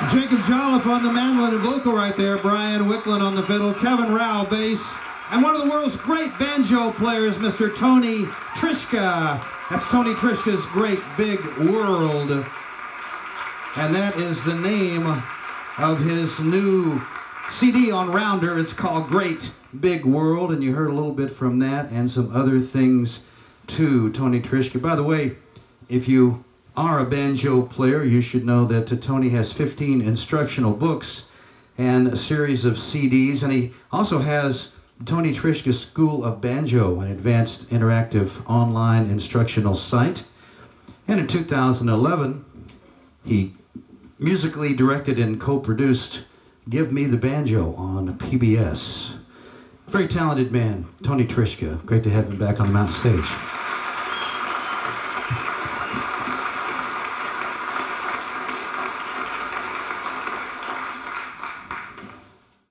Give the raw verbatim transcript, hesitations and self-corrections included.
Jacob Jolliffe on the mandolin and vocal right there, Brian Wicklund on the fiddle, Kevin Rao bass, and one of the world's great banjo players, Mister Tony Trischka. That's Tony Trischka's Great Big World. And that is the name of his new C D on Rounder. It's called Great Big World, and you heard a little bit from that and some other things too, Tony Trischka. By the way, if you are a banjo player, you should know that Tony has fifteen instructional books and a series of C Ds, and he also has Tony Trischka School of Banjo, an advanced interactive online instructional site. And in two thousand eleven, he musically directed and co-produced Give Me the Banjo on P B S. Very talented man, Tony Trischka. Great to have him back on the mountain stage.